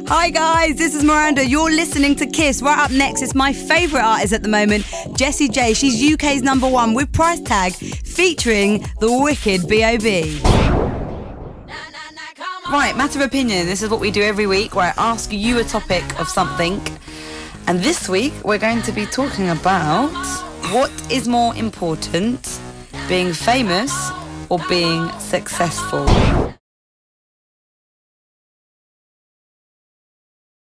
Hi guys, this is Miranda. You're listening to Kiss. Right up next, it's my favourite artist at the moment, Jessie J. She's UK's #1 with Price Tag, featuring the wicked B.O.B. Right, matter of opinion. This is what we do every week, where I ask you a topic of something. And this week, we're going to be talking about what is more important, being famous or being successful.